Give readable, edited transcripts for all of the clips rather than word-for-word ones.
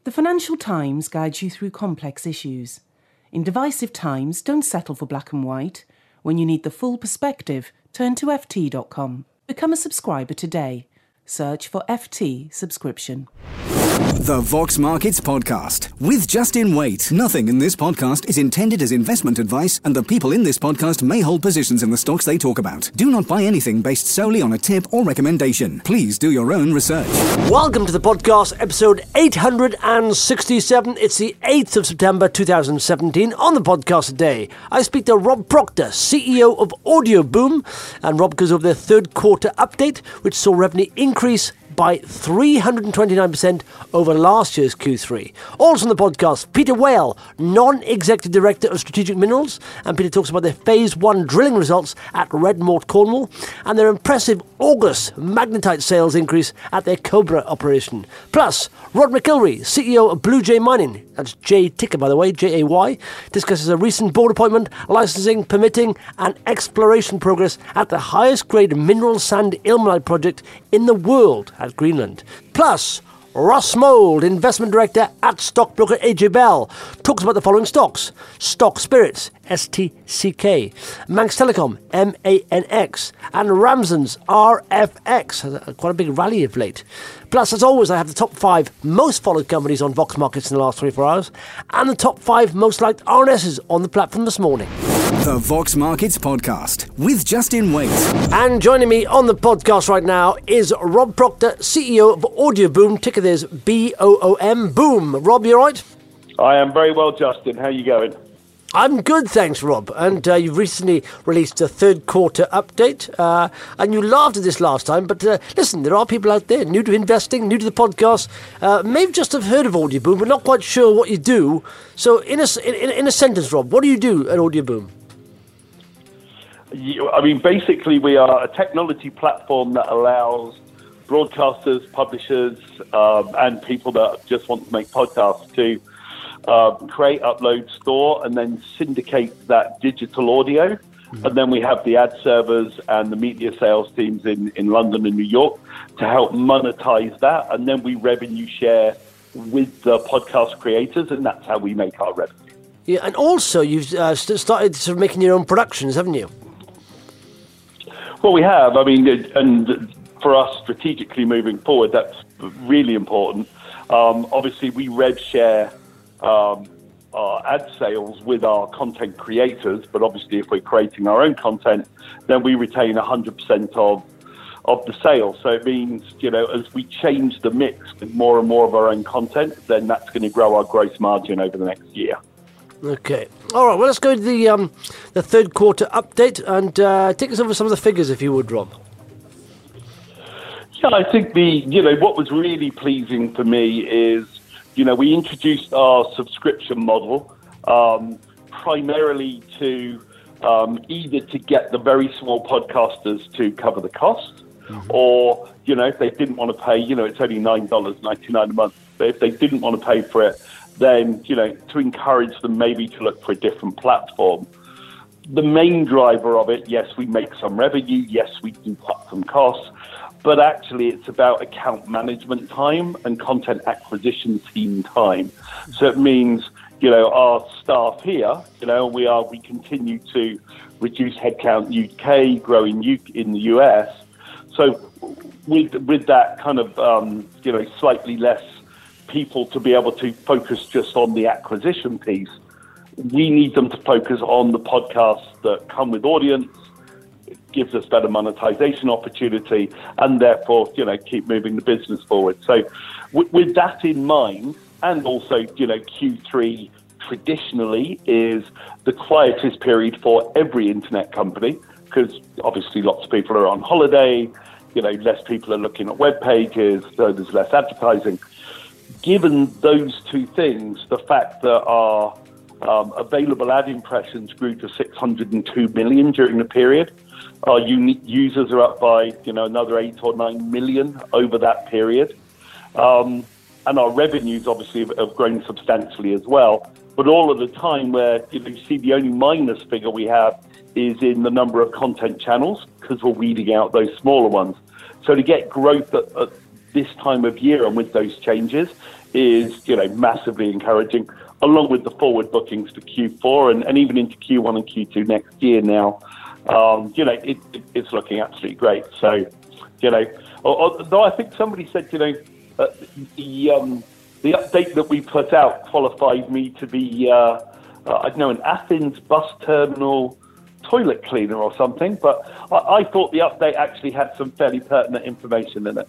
The Financial Times guides you through complex issues. In divisive times, don't settle for black and white. When you need the full perspective, turn to ft.com. Become a subscriber today. Search for FT subscription. The Vox Markets Podcast with Justin Waite. Nothing in this podcast is intended as investment advice, and the people in this podcast may hold positions in the stocks they talk about. Do not buy anything based solely on a tip or recommendation. Please do your own research. Welcome to the podcast, episode 867. It's the 8th of September 2017. On the podcast today, I speak to Rob Proctor, CEO of Audioboom, and Rob goes over their third quarter update, which saw revenue increase by 329% over last year's Q3. Also on the podcast, Peter Whale, Non-Executive Director of Strategic Minerals, and Peter talks about their Phase 1 drilling results at Redmoor, Cornwall, and their impressive August magnetite sales increase at their Cobra operation. Plus, Rod McIlroy, CEO of Blue Jay Mining, that's J ticker by the way, Jay, discusses a recent board appointment, licensing, permitting, and exploration progress at the highest grade mineral sand ilmenite project in the world at Greenland. Plus, Ross Mould, Investment Director at stockbroker AJ Bell, talks about the following stocks: Stock Spirits, STCK, Manx Telecom, MANX, and Ramsden's RFX. Quite a big rally of late. Plus, as always, I have the top 5 most followed companies on Vox Markets in the last 24 hours, and the top 5 most liked RNSs on the platform this morning. The Vox Markets Podcast with Justin Waite. And joining me on the podcast right now is Rob Proctor, CEO of Audioboom. Ticker there's BOOM. Boom. Rob, you all right? I am very well, Justin. How are you going? I'm good, thanks, Rob. And you've recently released a third quarter update. And you laughed at this last time. But listen, there are people out there new to investing, new to the podcast, maybe just have heard of Audioboom, but not quite sure what you do. So in a sentence, Rob, what do you do at Audioboom? Basically, we are a technology platform that allows broadcasters, publishers, and people that just want to make podcasts to create, upload, store, and then syndicate that digital audio. Mm-hmm. And then we have the ad servers and the media sales teams in London and New York to help monetize that. And then we revenue share with the podcast creators, and that's how we make our revenue. Yeah, and also you've started sort of making your own productions, haven't you? Well, we have. And for us, strategically moving forward, that's really important. Obviously, we rev share our ad sales with our content creators, but obviously, if we're creating our own content, then we retain 100% of the sales. So it means, as we change the mix with more and more of our own content, then that's going to grow our gross margin over the next year. Okay. All right. Well, let's go to the third quarter update and take us over some of the figures, if you would, Rob. Yeah, I think what was really pleasing for me is, we introduced our subscription model primarily to either to get the very small podcasters to cover the cost, mm-hmm. or, if they didn't want to pay, it's only $9.99 a month. But if they didn't want to pay for it, then, to encourage them maybe to look for a different platform. The main driver of it, yes, we make some revenue, yes, we do cut some costs, but actually it's about account management time and content acquisition team time. So it means, our staff here, we continue to reduce headcount UK, grow in the US. So with that kind of, slightly less people to be able to focus just on the acquisition piece, we need them to focus on the podcasts that come with audience. It gives us better monetization opportunity, and therefore, keep moving the business forward. So with that in mind, and also, Q3 traditionally is the quietest period for every internet company, because obviously lots of people are on holiday, less people are looking at web pages, so there's less advertising. Given those two things, the fact that our available ad impressions grew to 602 million during the period, our unique users are up by another 8 or 9 million over that period, and our revenues obviously have grown substantially as well. But all of the time where you see the only minus figure we have is in the number of content channels, because we're weeding out those smaller ones. So to get growth at this time of year and with those changes, is, massively encouraging, along with the forward bookings for Q4 and even into Q1 and Q2 next year now. It's looking absolutely great. So, although I think somebody said, the update that we put out qualified me to be, an Athens bus terminal toilet cleaner or something, but I thought the update actually had some fairly pertinent information in it.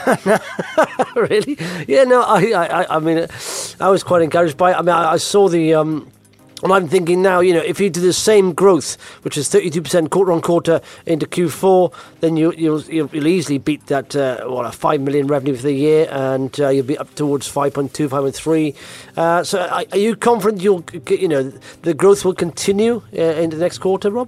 Really? Yeah, no, I mean, I was quite encouraged by it. I mean, I saw the... And I'm thinking now, if you do the same growth, which is 32% quarter on quarter into Q4, then you'll easily beat that, a 5 million revenue for the year, and you'll be up towards 5.2, 5.3. So are you confident the growth will continue into the next quarter, Rob?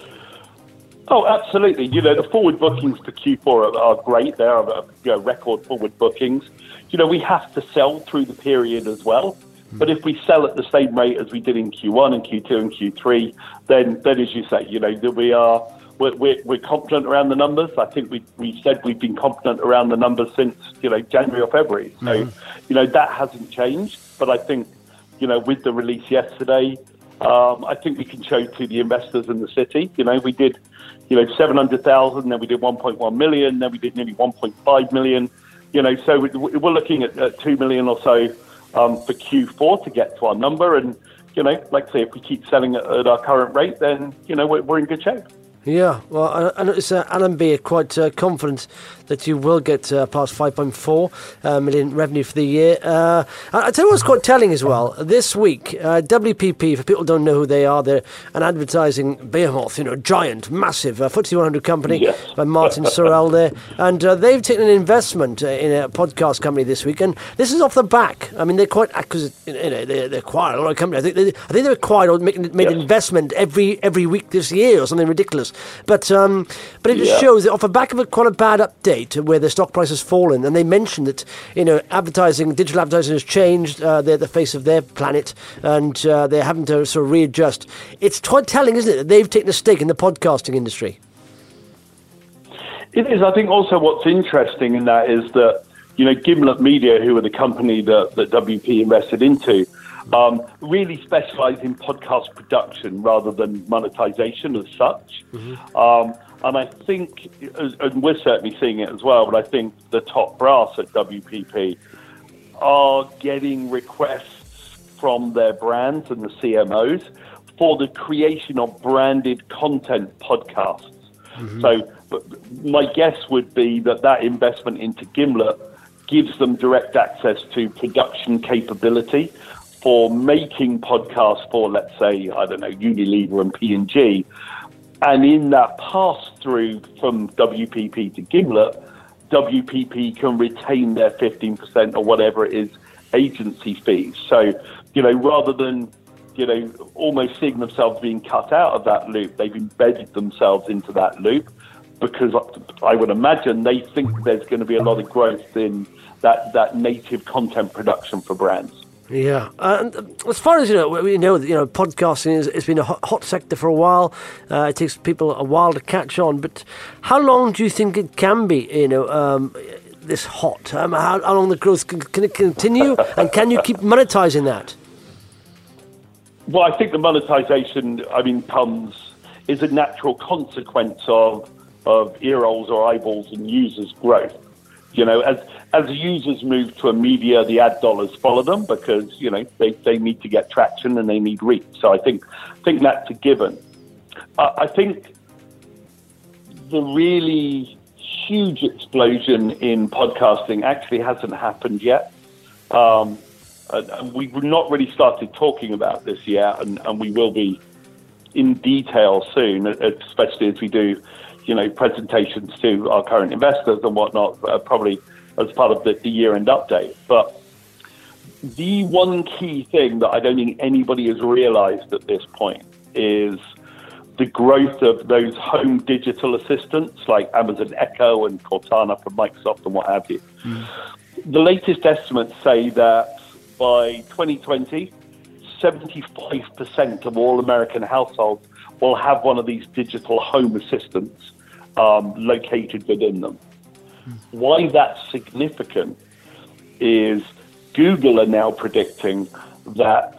Oh, absolutely. The forward bookings for Q4 are great. They are record forward bookings. We have to sell through the period as well. But if we sell at the same rate as we did in Q1 and Q2 and Q3, then as you say, that we're confident around the numbers. I think we said we've been confident around the numbers since January or February. So that hasn't changed. But I think with the release yesterday, I think we can show to the investors in the city. We did 700,000, then we did 1.1 million, then we did nearly 1.5 million. So we're looking at 2 million or so. For Q4 to get to our number, and like I say, if we keep selling at our current rate, then we're in good shape. Yeah, well, I notice Allenby are quite confident that you will get past 5.4 million revenue for the year. I tell you what's quite telling as well. This week, WPP, for people who don't know who they are, they're an advertising behemoth, giant, massive FTSE 100 company by Martin Sorrell there. And they've taken an investment in a podcast company this week. And this is off the back. I mean, they're quite, because they acquired a lot of companies. I think they acquired or made an investment every week this year or something ridiculous. But it just shows that off the back of quite a bad update where the stock price has fallen, and they mentioned that digital advertising has changed. They're the face of their planet, and they're having to sort of readjust. It's quite telling, isn't it, that they've taken a stake in the podcasting industry? It is. I think also what's interesting in that is that Gimlet Media, who are the company that WP invested into, really specialise in podcast production rather than monetization as such. And I think, and we're certainly seeing it as well, but I think the top brass at WPP are getting requests from their brands and the CMOs for the creation of branded content podcasts. So my guess would be that investment into Gimlet gives them direct access to production capability for making podcasts for, let's say, Unilever and P&G. And in that pass-through from WPP to Gimlet, WPP can retain their 15% or whatever it is agency fees. So, rather than, almost seeing themselves being cut out of that loop, they've embedded themselves into that loop because I would imagine they think there's going to be a lot of growth in that native content production for brands. Yeah, and as far as we know that podcasting has been a hot sector for a while. It takes people a while to catch on. But how long do you think it can be? This hot. How long the growth can it continue, and can you keep monetizing that? Well, I think the monetization, is a natural consequence of ear rolls or eyeballs and users' growth. As users move to a media, the ad dollars follow them because, they need to get traction and they need reach. So I think that's a given. I think the really huge explosion in podcasting actually hasn't happened yet. And we've not really started talking about this yet, and we will be in detail soon, especially as we do presentations to our current investors and whatnot, probably as part of the year-end update. But the one key thing that I don't think anybody has realized at this point is the growth of those home digital assistants like Amazon Echo and Cortana from Microsoft and what have you. The latest estimates say that by 2020, 75% of all American households will have one of these digital home assistants located within them. Why that's significant is Google are now predicting that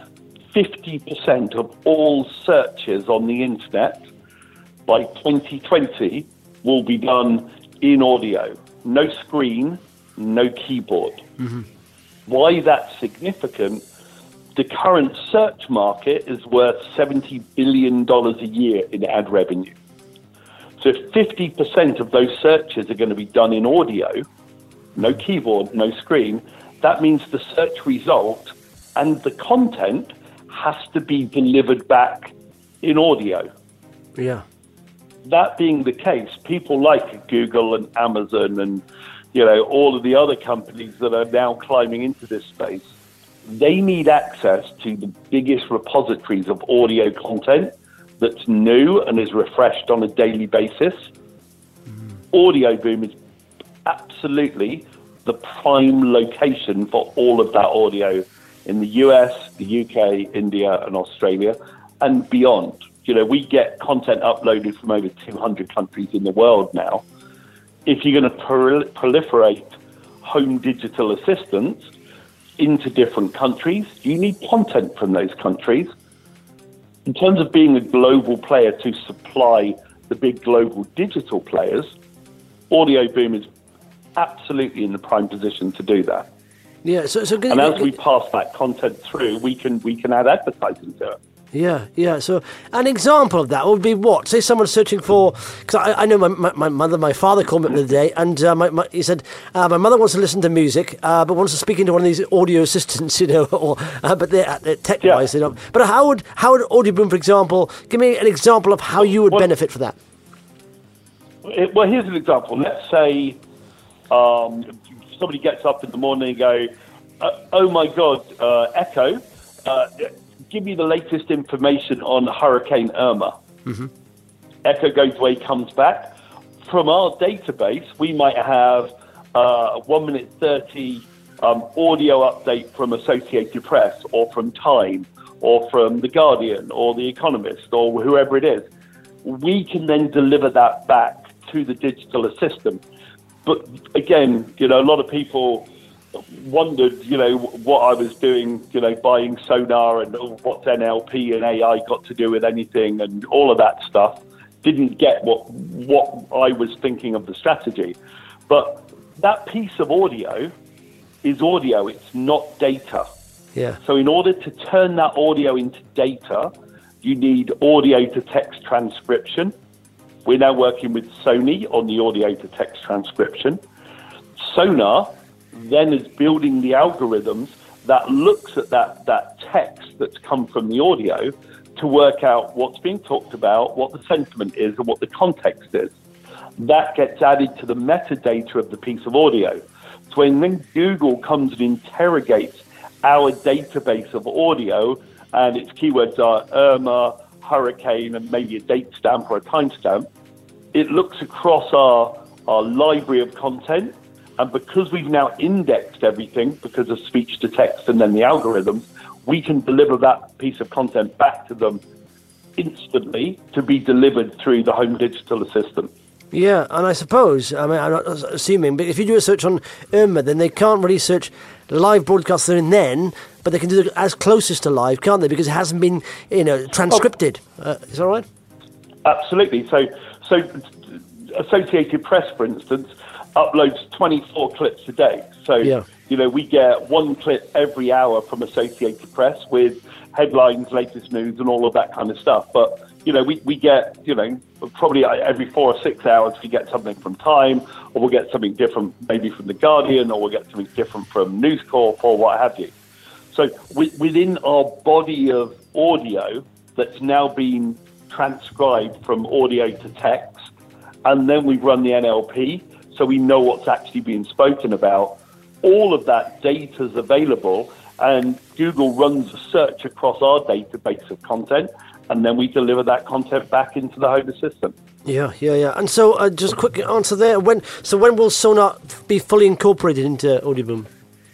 50% of all searches on the internet by 2020 will be done in audio. No screen, no keyboard. Why that's significant? The current search market is worth $70 billion a year in ad revenue. So if 50% of those searches are going to be done in audio, no keyboard, no screen, that means the search result and the content has to be delivered back in audio. Yeah. That being the case, people like Google and Amazon and, all of the other companies that are now climbing into this space, they need access to the biggest repositories of audio content that's new and is refreshed on a daily basis. Audioboom is absolutely the prime location for all of that audio in the US, the UK, India, and Australia, and beyond. We get content uploaded from over 200 countries in the world now. If you're going to proliferate home digital assistants into different countries, you need content from those countries. In terms of being a global player to supply the big global digital players, Audioboom is absolutely in the prime position to do that. Yeah. And as we pass that content through, we can add advertising to it. Yeah. So an example of that would be what? Say someone's searching for, because I know my father called me the other day, and he said, my mother wants to listen to music, but wants to speak into one of these audio assistants, but they're tech-wise, they don't. But how would Audioboom, for example, give me an example of how you would benefit for that? Well, here's an example. Let's say somebody gets up in the morning and go, oh my God, Echo, give me the latest information on Hurricane Irma. Echo goes away, comes back. From our database, we might have 1 minute 30 audio update from Associated Press or from Time or from The Guardian or The Economist or whoever it is. We can then deliver that back to the digital assistant. But again, a lot of people wondered, what I was doing, buying Sonar and what's NLP and AI got to do with anything and all of that stuff. Didn't get what I was thinking of the strategy. But that piece of audio is audio. It's not data. Yeah. So in order to turn that audio into data, you need audio to text transcription. We're now working with Sony on the audio to text transcription. Sonar then is building the algorithms that looks at that text that's come from the audio to work out what's being talked about, what the sentiment is, and what the context is. That gets added to the metadata of the piece of audio. So when then Google comes and interrogates our database of audio, and its keywords are Irma, hurricane, and maybe a date stamp or a timestamp, it looks across our library of content. And because we've now indexed everything because of speech to text and then the algorithms, we can deliver that piece of content back to them instantly to be delivered through the home digital assistant. Yeah, and I suppose, I'm not assuming, but if you do a search on Irma, then they can't really search live broadcasts there and then, but they can do it as closest to live, can't they? Because it hasn't been, transcripted. Is that right? Absolutely. So Associated Press, for instance, uploads 24 clips a day. So, we get one clip every hour from Associated Press with headlines, latest news, and all of that kind of stuff. But, we get, probably every 4 or 6 hours, we get something from Time, or we'll get something different maybe from The Guardian, or we'll get something different from News Corp, or what have you. So within our body of audio that's now been transcribed from audio to text, and then we run the NLP, so we know what's actually being spoken about. All of that data is available, and Google runs a search across our database of content, and then we deliver that content back into the Home Assistant. Yeah. And so, just a quick answer there. When will Sonar be fully incorporated into Audioboom?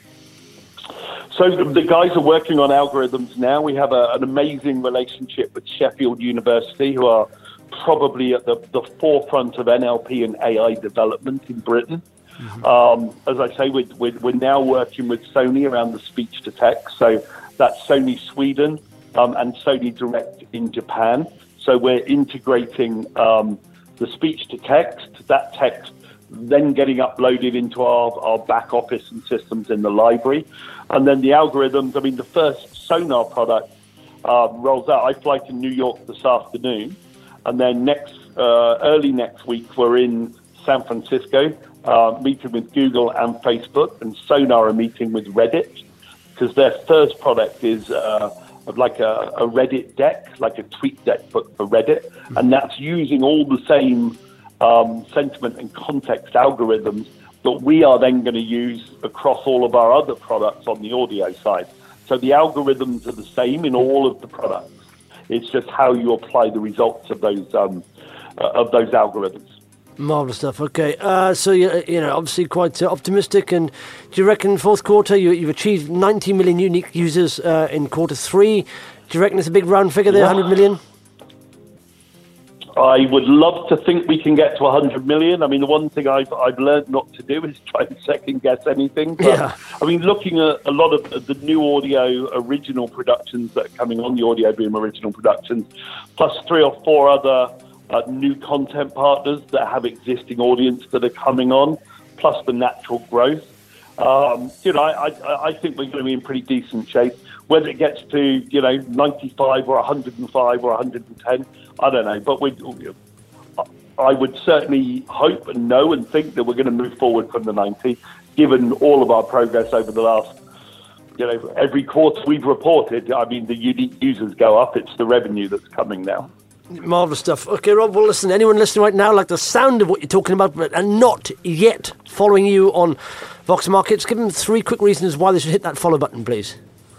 So the guys are working on algorithms now. We have an amazing relationship with Sheffield University, who are probably at the forefront of NLP and AI development in Britain. As I say, we're now working with Sony around the speech to text. So that's Sony Sweden and Sony Direct in Japan. So we're integrating the speech to text, that text then getting uploaded into our back office and systems in the library. And then the algorithms, I mean, the first Sonar product rolls out. I fly to New York this afternoon. And then early next week, we're in San Francisco, meeting with Google and Facebook, and Sonar are meeting with Reddit, because their first product is like a Reddit deck, like a tweet deck for Reddit, and that's using all the same sentiment and context algorithms that we are then going to use across all of our other products on the audio side. So the algorithms are the same in all of the products. It's just how you apply the results of those algorithms. Marvellous stuff. Okay, so you know, obviously quite optimistic. And do you reckon fourth quarter you've achieved 90 million unique users in quarter three? Do you reckon it's a big round figure there, 100 million? I would love to think we can get to 100 million. I mean, the one thing I've learned not to do is try and second guess anything. But, yeah. I mean, looking at a lot of the new audio original productions that are coming on, the Audio Boom original productions, plus 3 or 4 other new content partners that have existing audience that are coming on, plus the natural growth. You know, I think we're going to be in pretty decent shape. Whether it gets to, 95 or 105 or 110, I don't know. But I would certainly hope and know and think that we're going to move forward from the 90, given all of our progress over the last, every quarter we've reported. I mean, the unique users go up. It's the revenue that's coming now. Marvellous stuff. Okay, Rob, well, listen, anyone listening right now, like the sound of what you're talking about, but and not yet following you on Vox Markets, give them 3 quick reasons why they should hit that follow button, please.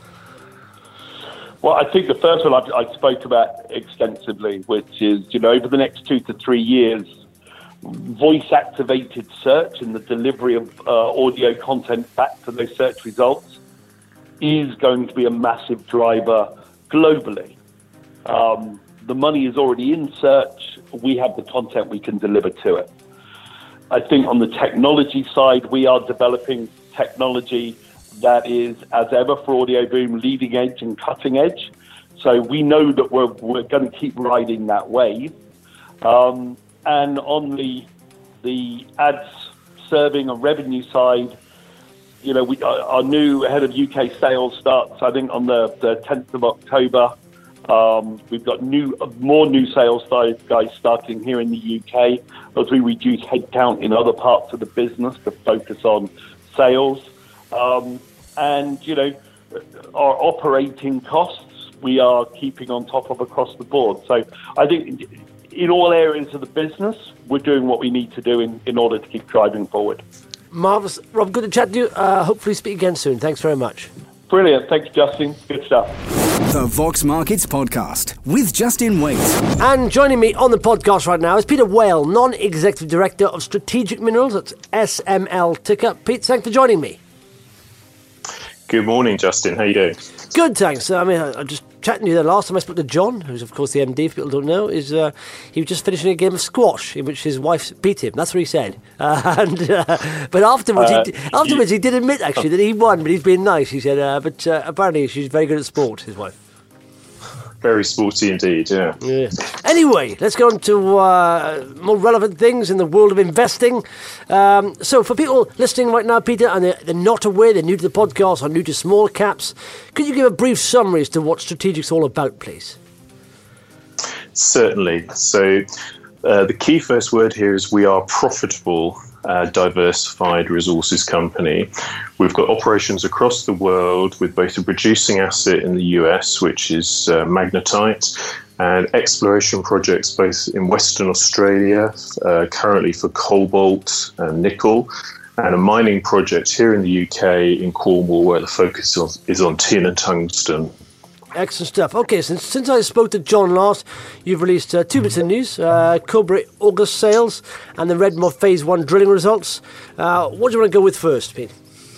Well, I think the first one I spoke about extensively, which is, over the next 2 to 3 years, voice-activated search and the delivery of audio content back to those search results is going to be a massive driver globally. The money is already in search. We have the content we can deliver to it. I think on the technology side, we are developing technology that is, as ever for Audio Boom, leading edge and cutting edge. So we know that we're going to keep riding that wave. And on the ads serving and revenue side, our new head of UK sales starts, I think, on the 10th of October. We've got more new sales guys starting here in the UK as we reduce headcount in other parts of the business to focus on sales. And, our operating costs, we are keeping on top of across the board. So I think in all areas of the business, we're doing what we need to do in order to keep driving forward. Marvellous. Rob, good to chat to you. Hopefully speak again soon. Thanks very much. Brilliant. Thanks, Justin. Good stuff. The Vox Markets Podcast with Justin Waite. And joining me on the podcast right now is Peter Whale, Non-Executive Director of Strategic Minerals. That's SML ticker. Pete, thanks for joining me. Good morning, Justin. How you doing? Good, thanks. I mean, I just chatting to you there. Last time I spoke to John, who's of course the MD, if people don't know, is he was just finishing a game of squash in which his wife beat him. That's what he said. But afterwards, he did admit actually that he won, but he's being nice. He said, but apparently she's very good at sport, his wife. Very sporty indeed, yeah. Anyway, let's go on to more relevant things in the world of investing. So for people listening right now, Peter, and they're not aware, they're new to the podcast or new to small caps, could you give a brief summary as to what Strategic's all about, please? Certainly. So the key first word here is we are profitable, diversified resources company. We've got operations across the world with both a producing asset in the US, which is magnetite, and exploration projects both in Western Australia, currently for cobalt and nickel, and a mining project here in the UK in Cornwall where the focus is on tin and tungsten. Excellent stuff. Okay, since I spoke to John last, you've released 2 bits of news, Cobra August sales and the Redmoor Phase 1 drilling results. What do you want to go with first, Pete?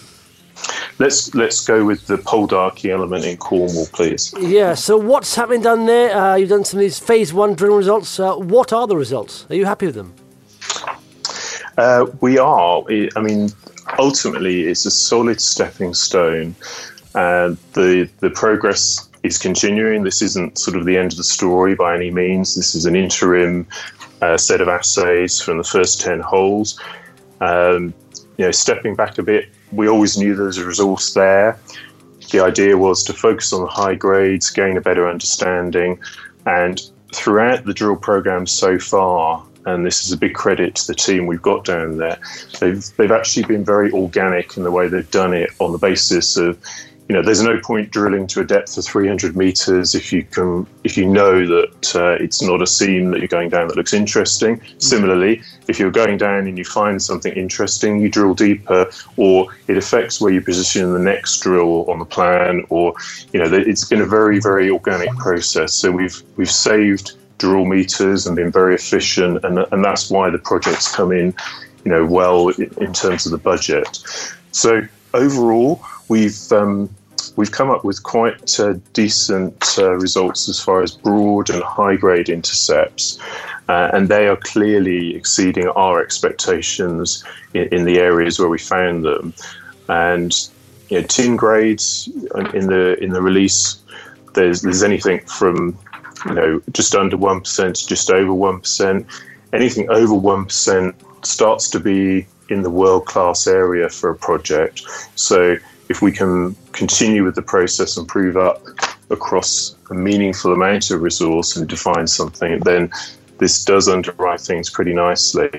Let's go with the Poldarky element in Cornwall, please. Yeah, so what's happening down there? You've done some of these Phase 1 drilling results. What are the results? Are you happy with them? We are. I mean, ultimately, it's a solid stepping stone. The progress is continuing. This isn't sort of the end of the story by any means. This is an interim set of assays from the first 10 holes. Stepping back a bit, we always knew there was a resource there. The idea was to focus on the high grades, gain a better understanding, and throughout the drill program so far, and this is a big credit to the team we've got down there, they've actually been very organic in the way they've done it, on the basis of, there's no point drilling to a depth of 300 meters if you know that it's not a seam that you're going down that looks interesting. Similarly, if you're going down and you find something interesting, you drill deeper, or it affects where you position the next drill on the plan, or it's been a very, very organic process. So we've saved drill meters and been very efficient, and that's why the project's come in, well in terms of the budget. So overall, we've come up with quite decent results as far as broad and high-grade intercepts, and they are clearly exceeding our expectations in the areas where we found them. And tin grades in the release, there's anything from just under 1% to just over 1%. Anything over 1% starts to be in the world-class area for a project. So if we can continue with the process and prove up across a meaningful amount of resource and define something, then this does underwrite things pretty nicely.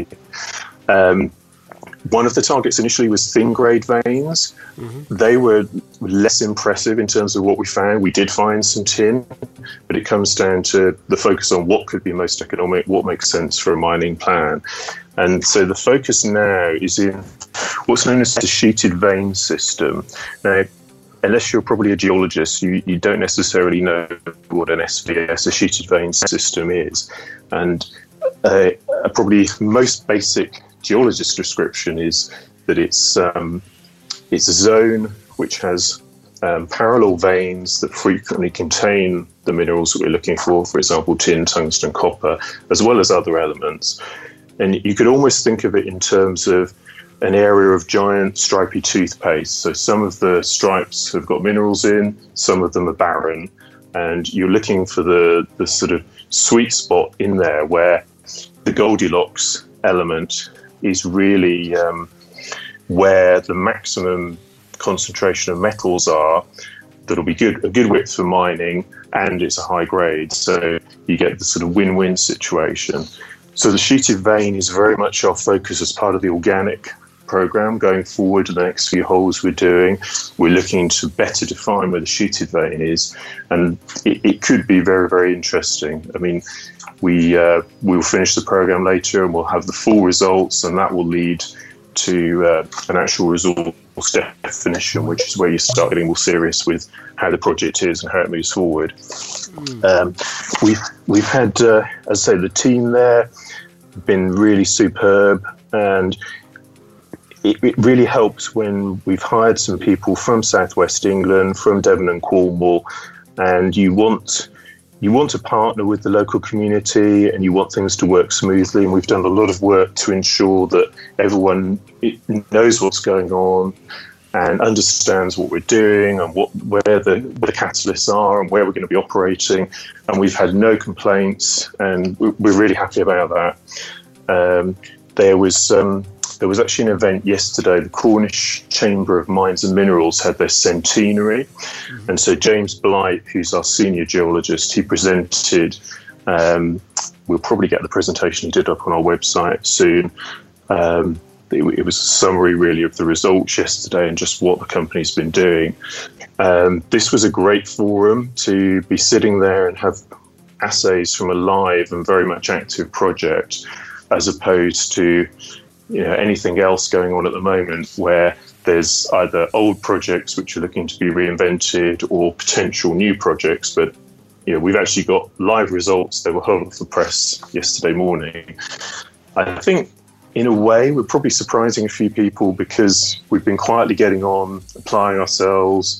One of the targets initially was thin-grade veins. Mm-hmm. They were less impressive in terms of what we found. We did find some tin, but it comes down to the focus on what could be most economic, what makes sense for a mining plan. And so the focus now is in what's known as the sheeted vein system. Now, unless you're probably a geologist, you don't necessarily know what an SVS, a sheeted vein system, is. And probably most basic geologist description is that it's a zone which has parallel veins that frequently contain the minerals that we're looking for example, tin, tungsten, copper, as well as other elements. And you could almost think of it in terms of an area of giant stripy toothpaste. So some of the stripes have got minerals in, some of them are barren, and you're looking for the sort of sweet spot in there where the Goldilocks element is really where the maximum concentration of metals are that'll be a good width for mining, and it's a high grade. So you get the sort of win-win situation. So the sheeted vein is very much our focus as part of the organic program going forward. The next few holes we're doing, we're looking to better define where the sheeted vein is, and it could be very, very interesting. I mean, we'll finish the program later and we'll have the full results, and that will lead to an actual resource definition, which is where you start getting more serious with how the project is and how it moves forward. We've had, as I say, the team there been really superb, and it really helps when we've hired some people from Southwest England, from Devon and Cornwall, and you want to partner with the local community and you want things to work smoothly. And we've done a lot of work to ensure that everyone knows what's going on and understands what we're doing and where the catalysts are and where we're going to be operating. And we've had no complaints, and we're really happy about that. There was actually an event yesterday. The Cornish Chamber of Mines and Minerals had their centenary. Mm-hmm. And so James Blight, who's our senior geologist, he presented. We'll probably get the presentation he did up on our website soon. It was a summary, really, of the results yesterday and just what the company's been doing. This was a great forum to be sitting there and have assays from a live and very much active project, as opposed to anything else going on at the moment where there's either old projects which are looking to be reinvented or potential new projects. But we've actually got live results. They were held off the press yesterday morning. I think in a way we're probably surprising a few people because we've been quietly getting on, applying ourselves,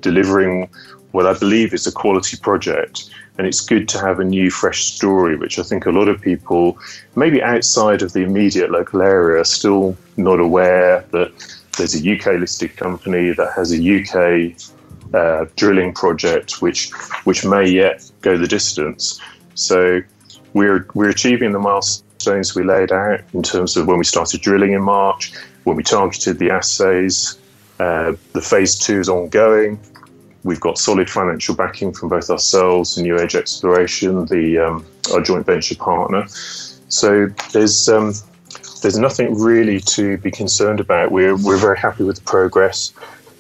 delivering what I believe is a quality project. And it's good to have a new, fresh story, which I think a lot of people, maybe outside of the immediate local area, are still not aware that there's a UK-listed company that has a UK drilling project, which may yet go the distance. So we're achieving the milestones we laid out in terms of when we started drilling in March, when we targeted the assays. The phase 2 is ongoing. We've got solid financial backing from both ourselves and New Age Exploration, our joint venture partner. So there's nothing really to be concerned about. We're very happy with the progress.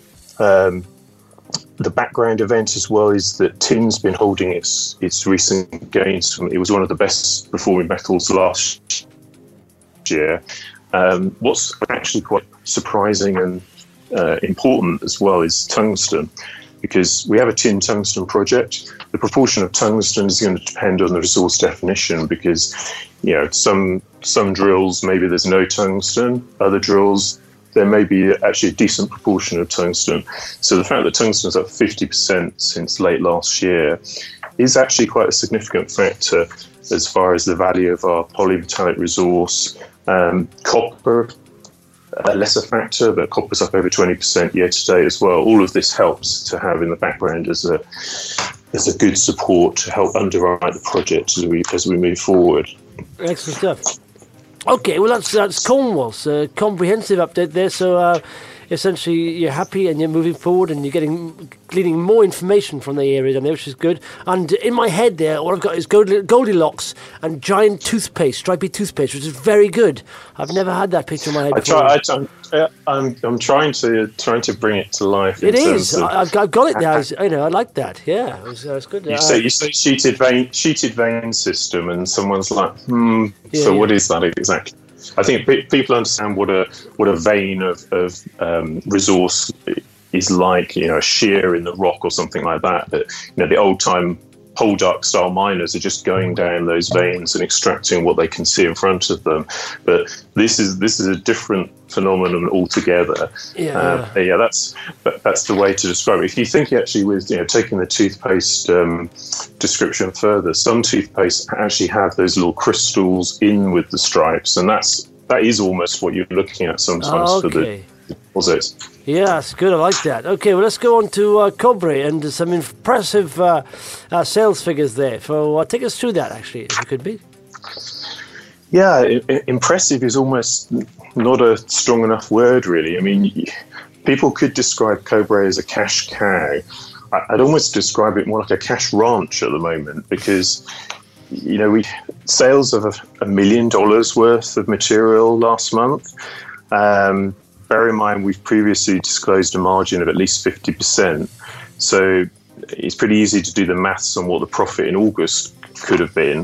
The background event as well is that tin's been holding its recent gains. It was one of the best performing metals last year. What's actually quite surprising and important as well is tungsten, because we have a tin tungsten project. The proportion of tungsten is going to depend on the resource definition, because some drills maybe there's no tungsten, other drills there may be actually a decent proportion of tungsten. So the fact that tungsten is up 50% since late last year is actually quite a significant factor as far as the value of our polymetallic resource. Copper, a lesser factor, but copper's up over 20% year to date as well. All of this helps to have in the background as a good support to help underwrite the project as we move forward. Excellent stuff. Okay, well that's Cornwall's comprehensive update there. So essentially, you're happy and you're moving forward, and you're gleaning more information from the area down there, which is good. And in my head there, what I've got is Goldilocks and giant toothpaste, stripy toothpaste, which is very good. I've never had that picture in my head before. I'm trying to bring it to life. It is. I've got it now. I like that. Yeah, it's good. You say sheeted vein system, and someone's like, what is that exactly? I think people understand what a vein of resource is like, a shear in the rock or something like that. But the old time Poldark style miners are just going down those veins and extracting what they can see in front of them. But this is a different phenomenon altogether. That's the way to describe it. If you think actually with taking the toothpaste description further, some toothpaste actually have those little crystals in with the stripes, and that is almost what you're looking at sometimes for the deposits. Yeah, that's good. I like that. Okay, well, let's go on to Cobre and some impressive sales figures there. So take us through that, actually, if you could be. Yeah, impressive is almost not a strong enough word, really. I mean, people could describe Cobre as a cash cow. I'd almost describe it more like a cash ranch at the moment, because we sales of $1 million worth of material last month. Bear in mind, we've previously disclosed a margin of at least 50%. So it's pretty easy to do the maths on what the profit in August could have been.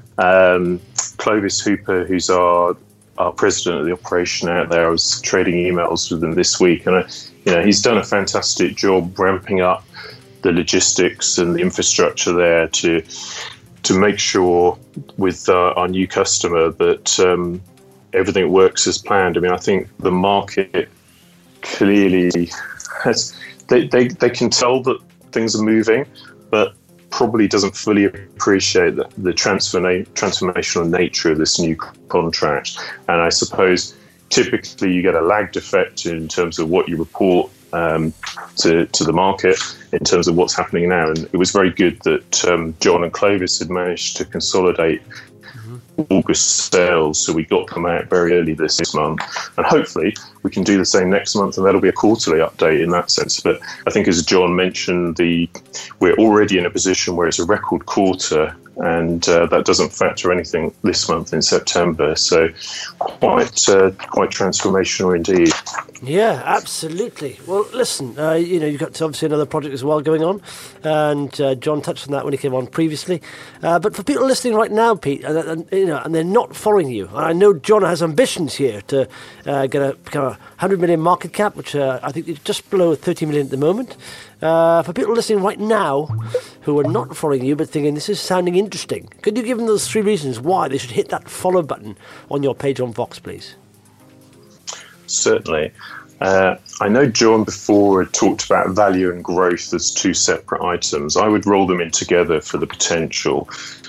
Clovis Hooper, who's our president of the operation out there, I was trading emails with him this week, and he's done a fantastic job ramping up the logistics and the infrastructure there to make sure with our new customer that everything works as planned. I mean, I think the market clearly has, they can tell that things are moving, but probably doesn't fully appreciate the transformational nature of this new contract. And I suppose typically you get a lagged effect in terms of what you report to the market in terms of what's happening now. And it was very good that John and Clovis had managed to consolidate August sales, so we got them out very early this month, and hopefully we can do the same next month, and that'll be a quarterly update in that sense. But I think, as John mentioned, we're already in a position where it's a record quarter, and that doesn't factor anything this month in September, so quite transformational indeed. Yeah, absolutely. Well, listen, you've got obviously another project as well going on, and John touched on that when he came on previously. But for people listening right now, Pete, and they're not following you, I know John has ambitions here to become a 100 million market cap, which I think is just below 30 million at the moment. For people listening right now who are not following you but thinking this is sounding interesting, could you give them those 3 reasons why they should hit that follow button on your page on Vox, please? Certainly. I know John before had talked about value and growth as two separate items. I would roll them in together for the potential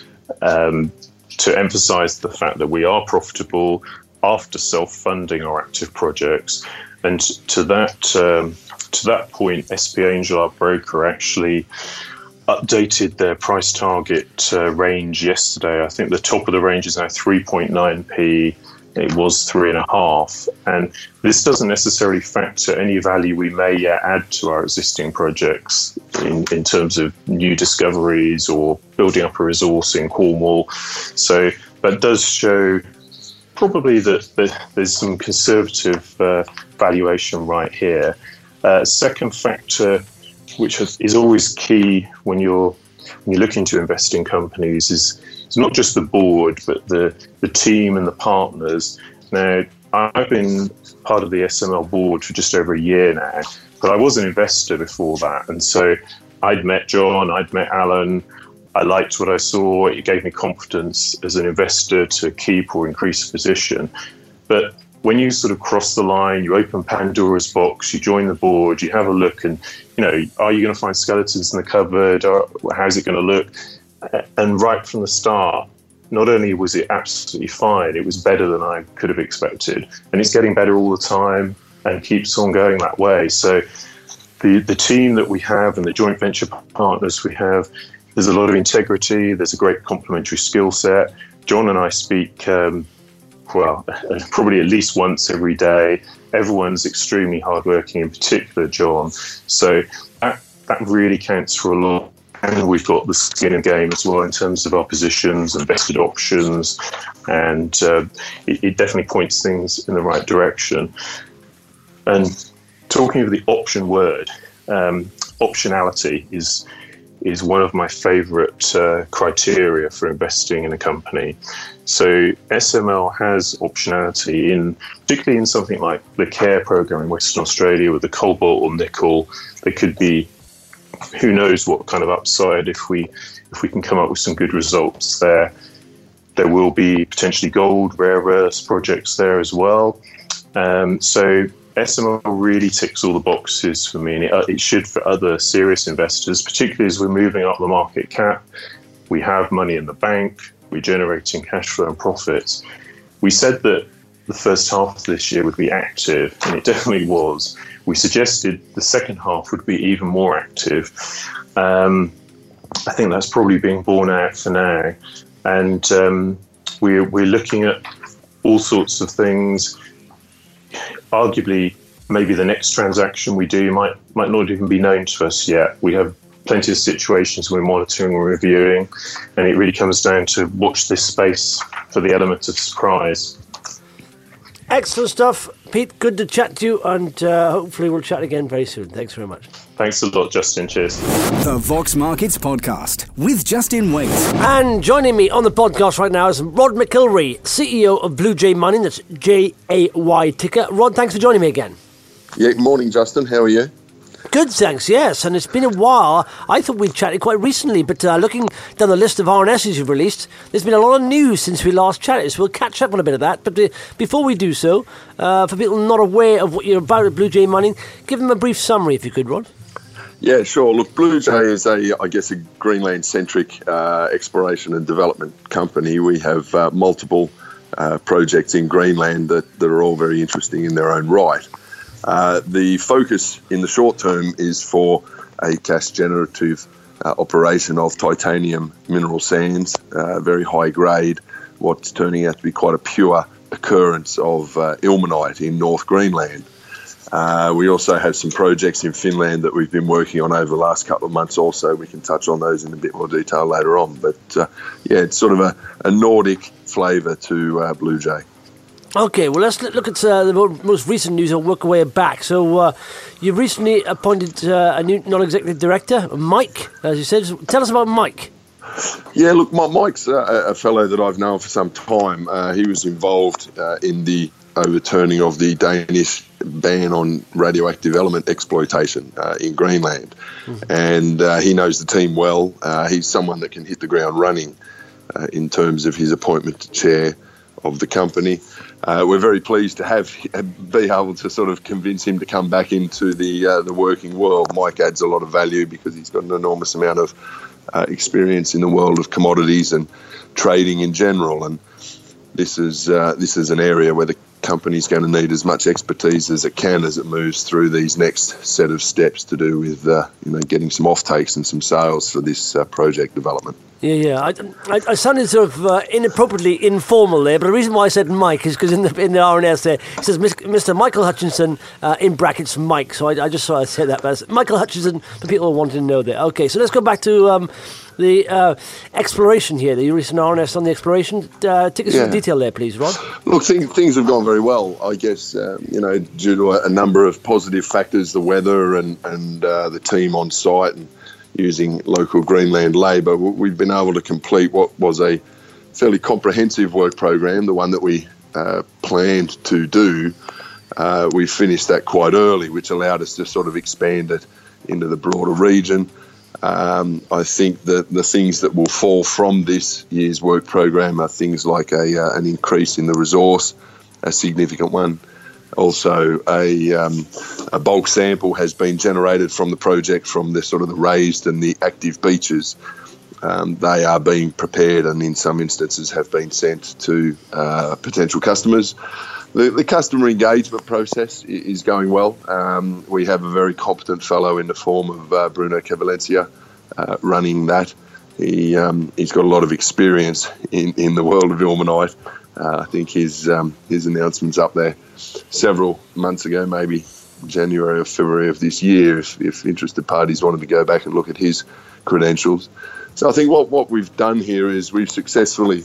to emphasise the fact that we are profitable after self-funding our active projects. And to that point, SP Angel, our broker, actually updated their price target range yesterday. I think the top of the range is now 3.9p. It was 3.5, and this doesn't necessarily factor any value we may add to our existing projects in terms of new discoveries or building up a resource in Cornwall. So that does show probably that there's some conservative valuation right here. Second factor, which is always key when you're looking to invest in companies, is it's not just the board, but the team and the partners. Now, I've been part of the SML board for just over a year now, but I was an investor before that. And so I'd met John, I'd met Alan. I liked what I saw. It gave me confidence as an investor to keep or increase a position. But when you sort of cross the line, you open Pandora's box, you join the board, you have a look and, are you going to find skeletons in the cupboard? Or how's it going to look? And right from the start, not only was it absolutely fine, it was better than I could have expected. And it's getting better all the time and keeps on going that way. So the team that we have and the joint venture partners we have, there's a lot of integrity. There's a great complementary skill set. John and I speak, probably at least once every day. Everyone's extremely hardworking, in particular John. So that really counts for a lot. And we've got the skin in the game as well in terms of our positions and vested options. And it definitely points things in the right direction. And talking of the option word, optionality is one of my favourite criteria for investing in a company. So SML has optionality particularly in something like the CARE program in Western Australia with the cobalt or nickel. There could be who knows what kind of upside if we can come up with some good results there. There will be potentially gold, rare earths projects there as well. So SML really ticks all the boxes for me, and it should for other serious investors, particularly as we're moving up the market cap. We have money in the bank, we're generating cash flow and profits. We said that the first half of this year would be active, and it definitely was. We suggested the second half would be even more active. I think that's probably being borne out for now. And we're looking at all sorts of things. Arguably, maybe the next transaction we do might not even be known to us yet. We have plenty of situations we're monitoring and reviewing, and it really comes down to watch this space for the element of surprise. Excellent stuff, Pete. Good to chat to you, and hopefully we'll chat again very soon. Thanks very much. Thanks a lot, Justin. Cheers. The Vox Markets Podcast with Justin Waite. And joining me on the podcast right now is Rod McIlroy, CEO of Blue Jay Mining. That's J-A-Y ticker. Rod, thanks for joining me again. Yeah, morning, Justin. How are you? Good, thanks, yes. And it's been a while. I thought we'd chatted quite recently, but looking down the list of RNSs you've released, there's been a lot of news since we last chatted, so we'll catch up on a bit of that. But before we do so, for people not aware of what you're about at Blue Jay Mining, give them a brief summary, if you could, Rod. Yeah, sure. Look, Blue Jay is a Greenland-centric exploration and development company. We have multiple projects in Greenland that are all very interesting in their own right. The focus in the short term is for a cash-generative operation of titanium mineral sands, very high grade, what's turning out to be quite a pure occurrence of ilmenite in North Greenland. We also have some projects in Finland that we've been working on over the last couple of months also. We can touch on those in a bit more detail later on. But it's sort of a Nordic flavour to Blue Jay. Okay, well, let's look at the most recent news and work our way back. So you've recently appointed a new non-executive director, Mike, as you said. Tell us about Mike. Yeah, look, Mike's a fellow that I've known for some time. He was involved in the overturning of the Danish ban on radioactive element exploitation in Greenland. Mm-hmm. And he knows the team well. He's someone that can hit the ground running in terms of his appointment to chair the company. We're very pleased to be able to sort of convince him to come back into the working world. Mike adds a lot of value because he's got an enormous amount of experience in the world of commodities and trading in general, and this is an area where the company's going to need as much expertise as it can as it moves through these next set of steps to do with getting some offtakes and some sales for this project development. Yeah. I sounded sort of inappropriately informal there, but the reason why I said Mike is because in the RNS there it says Mr. Michael Hutchinson in brackets Mike. So I just thought I'd say that. But Michael Hutchinson, for people who wanted to know that. Okay, so let's go back to the exploration here. The recent RNS on the exploration. Take us through the detail there, please, Rod. Look, things have gone very well. I guess due to a number of positive factors, the weather and the team on site and using local Greenland labour, we've been able to complete what was a fairly comprehensive work program, the one that we planned to do. We finished that quite early, which allowed us to sort of expand it into the broader region. I think that the things that will fall from this year's work program are things like an increase in the resource, a significant one. Also, a bulk sample has been generated from the project from the sort of the raised and the active beaches. They are being prepared and in some instances have been sent to potential customers. The customer engagement process is going well. We have a very competent fellow in the form of Bruno Cavalencia running that. He's got a lot of experience in the world of ilmenite. I think his announcement's up there several months ago, maybe January or February of this year, if interested parties wanted to go back and look at his credentials. So I think what we've done here is we've successfully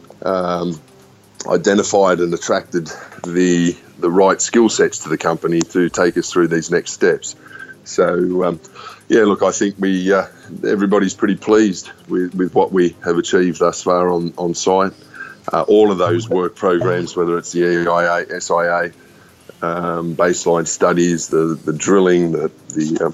identified and attracted the right skill sets to the company to take us through these next steps. So, I think everybody's pretty pleased with what we have achieved thus far on site. All of those work programs, whether it's the EIA, SIA, baseline studies, the drilling, the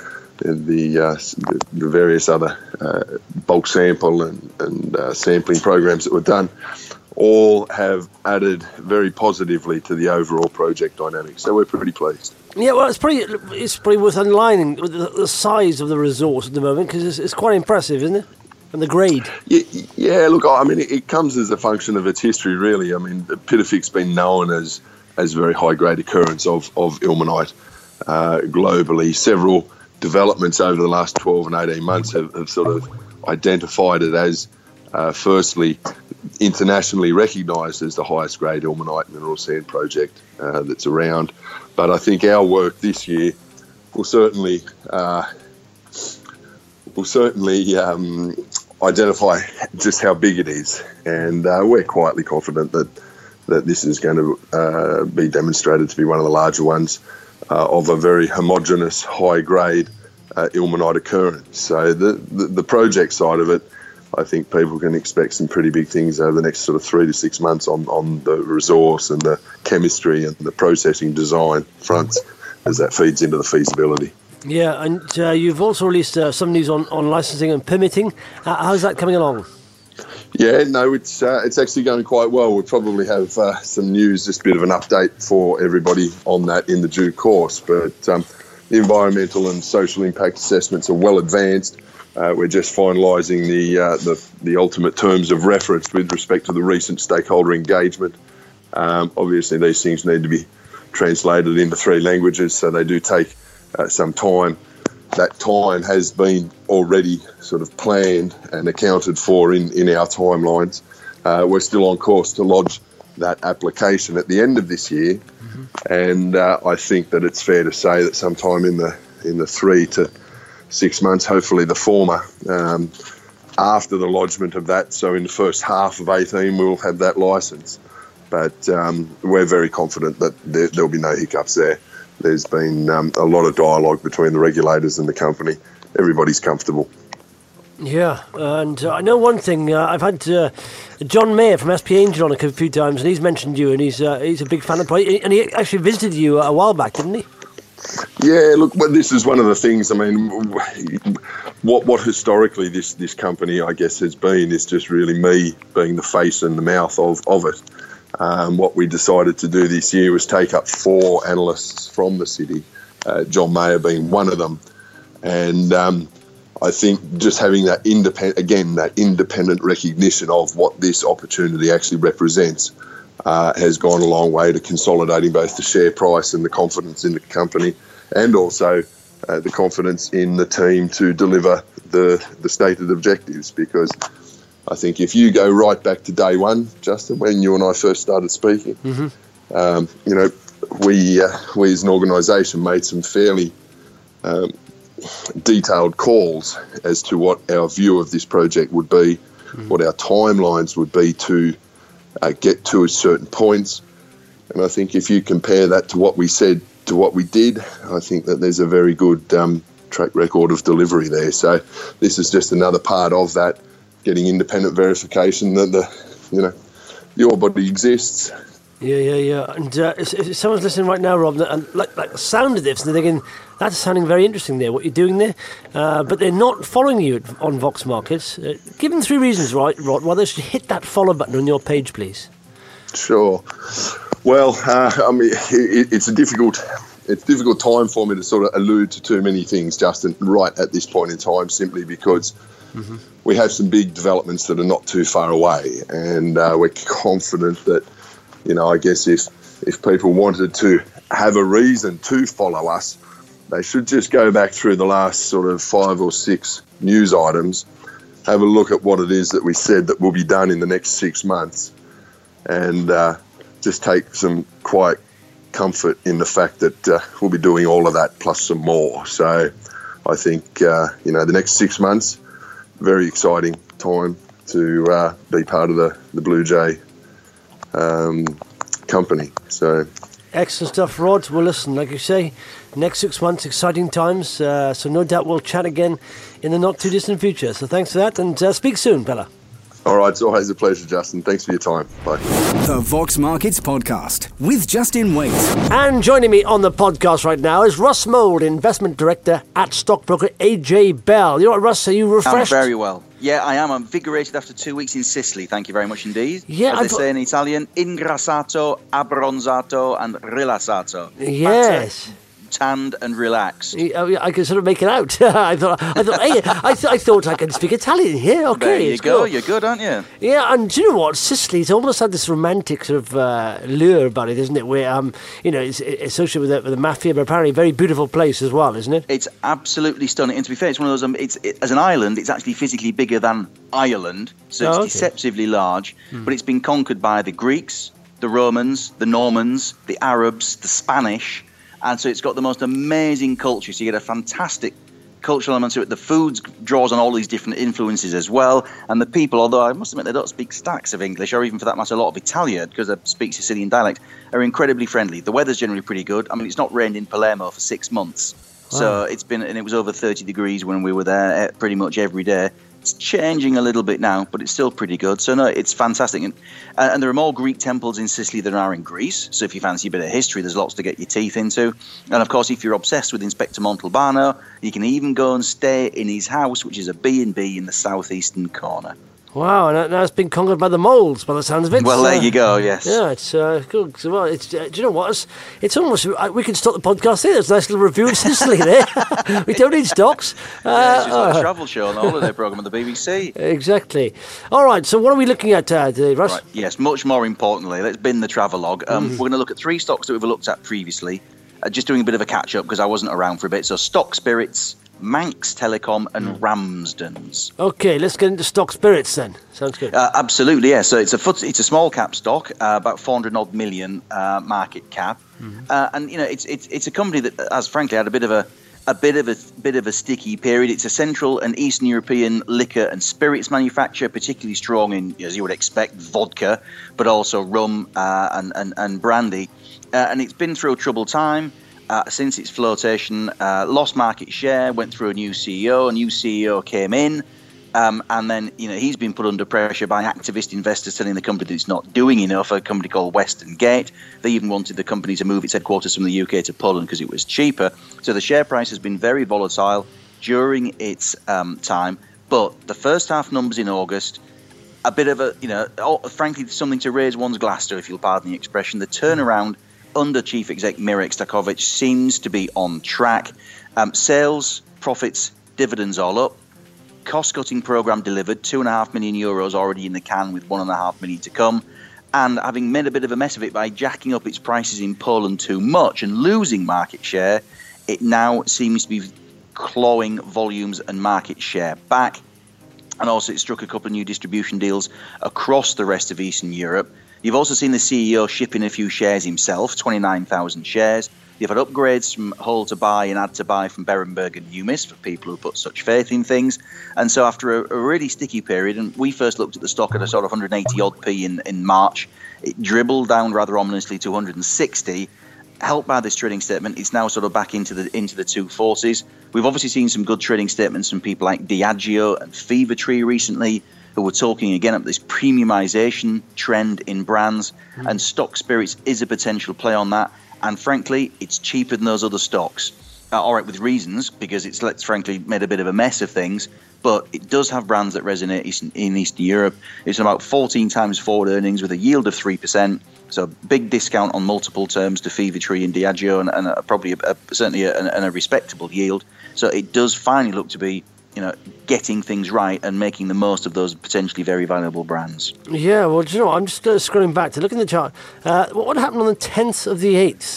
various other bulk sample and sampling programs that were done, all have added very positively to the overall project dynamics. So we're pretty pleased. Yeah, well, it's pretty worth underlining the size of the resource at the moment, because it's quite impressive, isn't it? And the grade. Yeah, look, I mean, it comes as a function of its history, really. I mean, Pitafic's been known as a very high-grade occurrence of ilmenite globally. Several developments over the last 12 and 18 months have sort of identified it as, firstly, internationally recognised as the highest grade ilmenite mineral sand project that's around. But I think our work this year will certainly identify just how big it is, and we're quietly confident that this is going to be demonstrated to be one of the larger ones of a very homogeneous, high-grade ilmenite occurrence. So the project side of it, I think people can expect some pretty big things over the next sort of 3 to 6 months on the resource and the chemistry and the processing design fronts as that feeds into the feasibility. Yeah, and you've also released some news on licensing and permitting. How's that coming along? Yeah, no, it's actually going quite well. We'll probably have some news, just a bit of an update for everybody on that in the due course. But the environmental and social impact assessments are well advanced. We're just finalising the ultimate terms of reference with respect to the recent stakeholder engagement. Obviously, these things need to be translated into 3 languages, so they do take some time. That time has been already sort of planned and accounted for in our timelines. We're still on course to lodge that application at the end of this year, and I think that it's fair to say that sometime in the 3 to 6 months, hopefully the former, after the lodgement of that, so in the first half of 18 we'll have that licence. But we're very confident that there'll be no hiccups there. There's been a lot of dialogue between the regulators and the company. Everybody's comfortable. Yeah, and I know one thing. I've had John Mayer from SP Angel on a few times, and he's mentioned you, and he's a big fan of the project. And he actually visited you a while back, didn't he? Yeah, look, well, this is one of the things. I mean, what historically this company, I guess, has been is just really me being the face and the mouth of it. What we decided to do this year was take up 4 analysts from the city, John Mayer being one of them. And I think just having that independent recognition of what this opportunity actually represents has gone a long way to consolidating both the share price and the confidence in the company, and also the confidence in the team to deliver the stated objectives. Because I think if you go right back to day one, Justin, when you and I first started speaking, we as an organisation made some fairly detailed calls as to what our view of this project would be, what our timelines would be to get to certain points. And I think if you compare that to what we said to what we did, I think that there's a very good track record of delivery there. So this is just another part of that, getting independent verification that the ore body exists. Yeah. And if someone's listening right now, Rob, and like the sound of this, and they're thinking, that's sounding very interesting there, what you're doing there, but they're not following you on Vox Markets. Give them 3 reasons, right, Rod, why they should hit that follow button on your page, please. Sure. Well, it's a difficult time for me to sort of allude to too many things, Justin, right at this point in time, simply because we have some big developments that are not too far away, and we're confident that, I guess if people wanted to have a reason to follow us, they should just go back through the last sort of 5 or 6 news items, have a look at what it is that we said that will be done in the next 6 months, and just take some quiet comfort in the fact that we'll be doing all of that plus some more. So I think, the next 6 months, very exciting time to be part of the Blue Jay company. So excellent stuff, Rod. Well, listen, like you say, next 6 months, exciting times. So no doubt we'll chat again in the not too distant future. So thanks for that, and speak soon, fella. All right, it's always a pleasure, Justin. Thanks for your time. Bye. The Vox Markets Podcast with Justin Waite. And joining me on the podcast right now is Russ Mould, Investment Director at stockbroker AJ Bell. You know what, Russ, are you refreshed? I'm very well. Yeah, I am. I'm invigorated after 2 weeks in Sicily. Thank you very much indeed. Yeah, as they say in Italian, ingrassato, abbronzato and rilassato. Yes. Tanned and relaxed. I can sort of make it out. I thought, hey, I thought I can speak Italian here. Okay, there you go. Cool. You're good, aren't you? Yeah, and do you know what? Sicily's almost had this romantic sort of lure about it, isn't it? Where it's associated with the mafia, but apparently a very beautiful place as well, isn't it? It's absolutely stunning. And to be fair, it's one of those. As an island, it's actually physically bigger than Ireland, so it's deceptively large. But it's been conquered by the Greeks, the Romans, the Normans, the Arabs, the Spanish. And so it's got the most amazing culture. So you get a fantastic cultural element to it. The food draws on all these different influences as well. And the people, although I must admit they don't speak stacks of English, or even for that matter a lot of Italian, because they speak Sicilian dialect, are incredibly friendly. The weather's generally pretty good. I mean, it's not rained in Palermo for 6 months. Wow. So it was over 30 degrees when we were there pretty much every day. It's changing a little bit now, but it's still pretty good. So no, it's fantastic. And there are more Greek temples in Sicily than there are in Greece. So if you fancy a bit of history, there's lots to get your teeth into. And of course, if you're obsessed with Inspector Montalbano, you can even go and stay in his house, which is a B&B in the southeastern corner. Wow, and now it's been conquered by the moles, by the sounds of it. Well, there you go, yes. Yeah, it's good. So, well, it's, do you know what? It's almost, we can stop the podcast there. There's a nice little review of Sicily there. We don't need stocks. It's just like a travel show on the holiday programme of the BBC. Exactly. All right, so what are we looking at today, Russ? Right, yes, much more importantly, let's bin the travelogue. We're going to look at 3 stocks that we've looked at previously, just doing a bit of a catch-up because I wasn't around for a bit. So Stock Spirits, Manx Telecom and Ramsdens. Okay, let's get into Stock Spirits then. Sounds good. Absolutely, yeah. So it's a small cap stock, about 400 odd million market cap, and it's a company that has frankly had a bit of a sticky period. It's a Central and Eastern European liquor and spirits manufacturer, particularly strong in, as you would expect, vodka, but also rum and brandy, and it's been through a troubled time. Since its flotation, lost market share, went through a new CEO. A new CEO came in, and then he's been put under pressure by activist investors telling the company that it's not doing enough. A company called Western Gate. They even wanted the company to move its headquarters from the UK to Poland because it was cheaper. So the share price has been very volatile during its time. But the first half numbers in August a bit of a, frankly, something to raise one's glass to, if you'll pardon the expression. The turnaround under Chief Exec Mirek Stakovic seems to be on track. Sales, profits, dividends all up. Cost-cutting programme delivered, €2.5 million already in the can with €1.5 million to come. And having made a bit of a mess of it by jacking up its prices in Poland too much and losing market share, it now seems to be clawing volumes and market share back. And also it struck a couple of new distribution deals across the rest of Eastern Europe. You've also seen the CEO shipping a few shares himself, 29,000 shares. You've had upgrades from Hold to Buy and Add to Buy from Berenberg and Numis for people who put such faith in things. And so after a really sticky period, and we first looked at the stock at a sort of 180-odd-p in March, it dribbled down rather ominously to 160. Helped by this trading statement, it's now sort of back into the 240s. We've obviously seen some good trading statements from people like Diageo and Fever-Tree recently, who were talking again about this premiumization trend in brands, and Stock Spirits is a potential play on that. And frankly, it's cheaper than those other stocks. All right, with reasons, because it's, let's frankly, made a bit of a mess of things, but it does have brands that resonate in Eastern Europe. It's about 14 times forward earnings with a yield of 3%. So big discount on multiple terms to Fever-Tree and Diageo, and probably certainly a respectable yield. So it does finally look to be, getting things right and making the most of those potentially very valuable brands. Yeah, well, do you know what? I'm just scrolling back to look at the chart. What happened on the 10th of the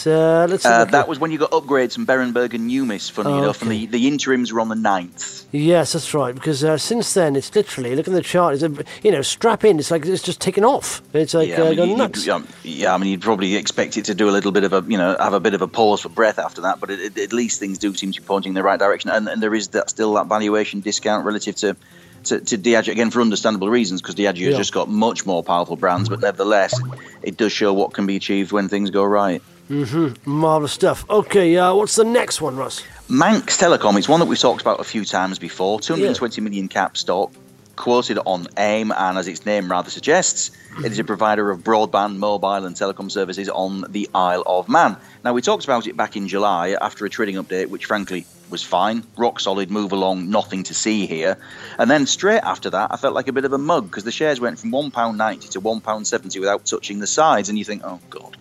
8th? That was when you got upgrades from Berenberg and Numis, funny enough, and the interims were on the 9th. Yes, that's right, because since then, it's literally, look at the chart, it's strap in, it's like it's just taken off. It's like going nuts. You'd probably expect it to do a little bit of have a bit of a pause for breath after that, but at least things do seem to be pointing in the right direction, and there is still that valuation discount relative to Diageo, again for understandable reasons, because Diageo has just got much more powerful brands, but nevertheless it does show what can be achieved when things go right. Marvellous stuff. Okay, what's the next one, Russ? Manx Telecom, it's one that we've talked about a few times before. 220 million cap stock, quoted on AIM, and as its name rather suggests, it is a provider of broadband, mobile and telecom services on the Isle of Man. Now, we talked about it back in July after a trading update, which frankly was fine, rock solid, move along, nothing to see here. And then straight after that, I felt like a bit of a mug, because the shares went from £1.90 to £1.70 without touching the sides, and you think, oh God,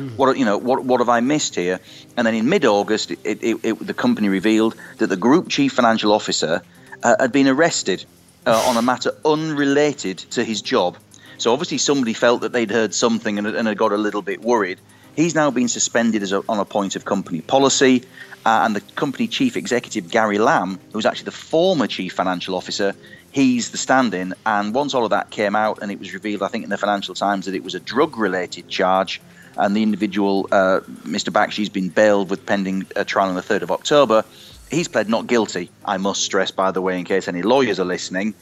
what have I missed here? And then in mid-August, the company revealed that the group chief financial officer had been arrested on a matter unrelated to his job. So obviously somebody felt that they'd heard something and had got a little bit worried. He's now been suspended on a point of company policy, and the company chief executive, Gary Lamb, who's actually the former chief financial officer, he's the stand-in. And once all of that came out, and it was revealed, I think, in the Financial Times that it was a drug-related charge, and the individual, Mr. Bakshi's been bailed with pending a trial on the 3rd of October. He's pled not guilty, I must stress, by the way, in case any lawyers are listening.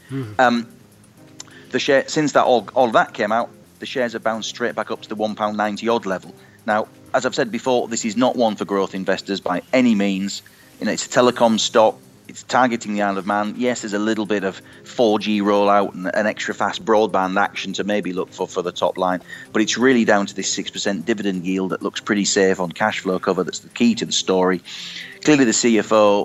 The share, since that all of that came out, the shares have bounced straight back up to the £1.90 odd level. Now, as I've said before, this is not one for growth investors by any means. It's a telecom stock. It's targeting the Isle of Man. Yes, there's a little bit of 4G rollout and an extra fast broadband action to maybe look for the top line. But it's really down to this 6% dividend yield that looks pretty safe on cash flow cover. That's the key to the story. Clearly, the CFO,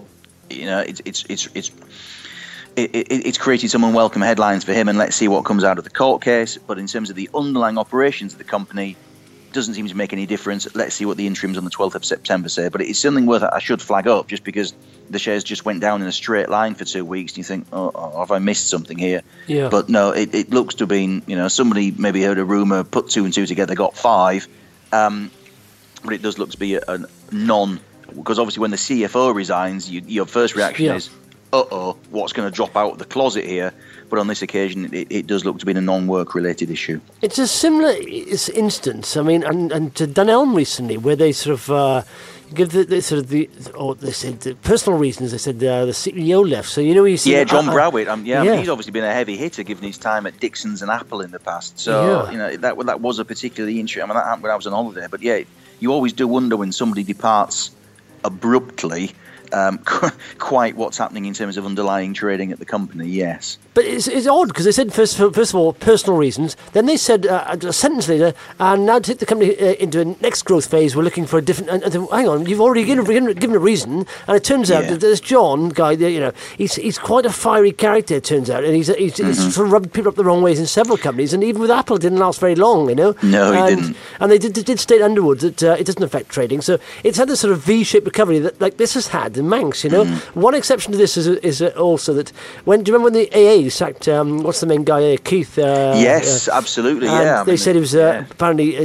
it's created some unwelcome headlines for him, and let's see what comes out of the court case. But in terms of the underlying operations of the company, doesn't seem to make any difference. Let's see what the interims on the 12th of September say. But it's something worth I should flag up, just because the shares just went down in a straight line for 2 weeks, and you think, oh, have I missed something here? Yeah. But no, it looks to have been, somebody maybe heard a rumour, put 2 and 2 together, got 5. But it does look to be a non, because obviously when the CFO resigns, your first reaction is, what's going to drop out of the closet here? But on this occasion, it does look to be a non-work related issue. It's a similar instance, I mean, and to Dunelm recently, where they sort of give they said the personal reasons. They said the CEO left. So you see, John Browett. I mean, he's obviously been a heavy hitter given his time at Dixons and Apple in the past. So that was a particularly interesting. I mean, that happened when I was on holiday. But you always do wonder when somebody departs abruptly quite what's happening in terms of underlying trading at the company, yes. But it's odd, because they said, first of all, personal reasons. Then they said a sentence later, and now to take the company into a next growth phase, we're looking for a different... hang on, you've already given a reason, and it turns out that this John guy, he's quite a fiery character, it turns out, and he's sort of rubbed people up the wrong ways in several companies, and even with Apple, it didn't last very long, No, he didn't. And they did state underwards that it doesn't affect trading, so it's had this sort of V-shaped recovery that, like, this has had in Manx, One exception to this is also that, do you remember when the AA sacked, what's the main guy, Keith? Yes, absolutely, yeah. They said he was apparently,